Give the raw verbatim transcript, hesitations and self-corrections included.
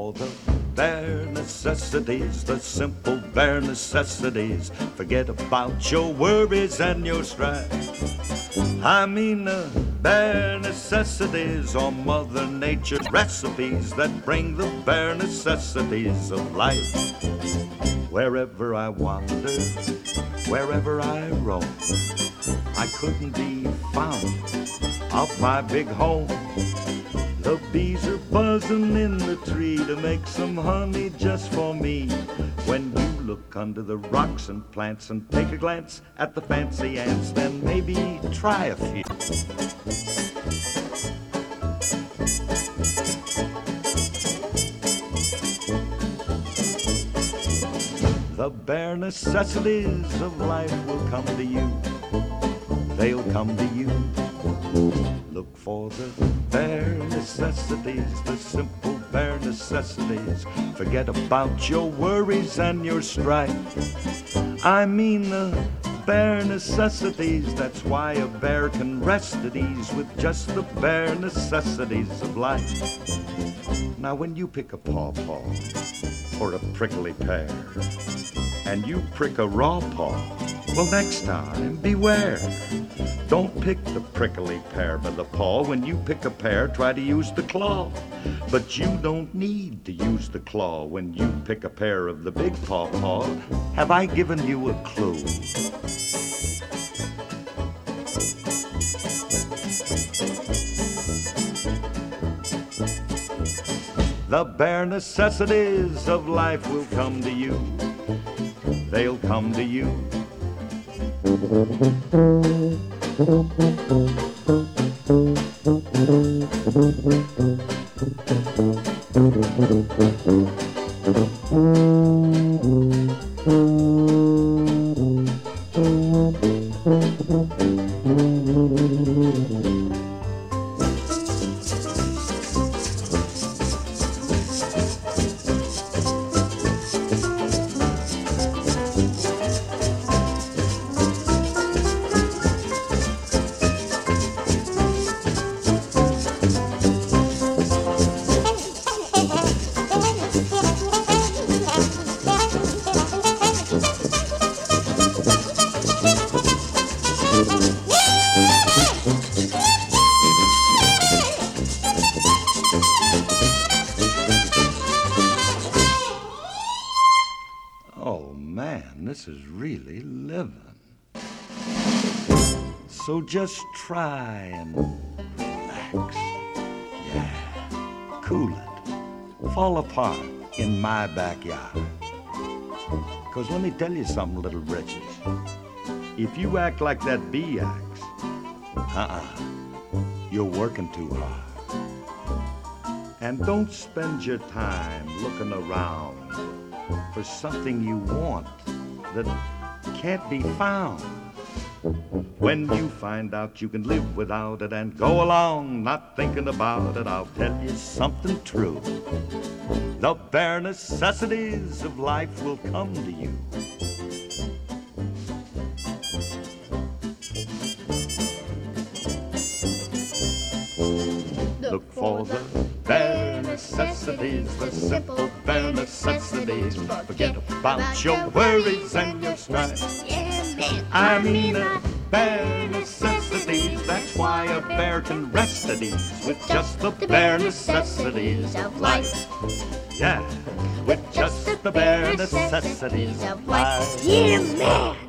for the bare necessities, the simple bare necessities. Forget about your worries and your strife. I mean the bare necessities or Mother Nature's recipes that bring the bare necessities of life. Wherever I wander, wherever I roam, I couldn't be found off my big home. The bees are buzzing in the tree to make some honey just for me. When you look under the rocks and plants and take a glance at the fancy ants, then maybe try a few. The bare necessities of life will come to you. They'll come to you. Look for the bare necessities, the simple bare necessities. Forget about your worries and your strife. I mean the bare necessities. That's why a bear can rest at ease with just the bare necessities of life. Now when you pick a pawpaw or a prickly pear and you prick a raw paw, well, next time beware. Don't pick the prickly pear by the paw. When you pick a pear, try to use the claw. But you don't need to use the claw when you pick a pear of the big pawpaw. Have I given you a clue? The bare necessities of life will come to you. They'll come to you. Oh man, this is really living. So just try and relax. Yeah, cool it. Fall apart in my backyard. Because let me tell you something, little britches. If you act like that bee acts, uh-uh, you're working too hard. And don't spend your time looking around for something you want that can't be found. When you find out you can live without it and go along not thinking about it, I'll tell you something true. The bare necessities of life will come to you. Look for the bare necessities, the simple bare necessities. Forget about your worries and your strife. I mean the bare necessities. That's why a bear can rest at ease with just the bare necessities of life. Yeah, with just the bare necessities of life. Yeah, man.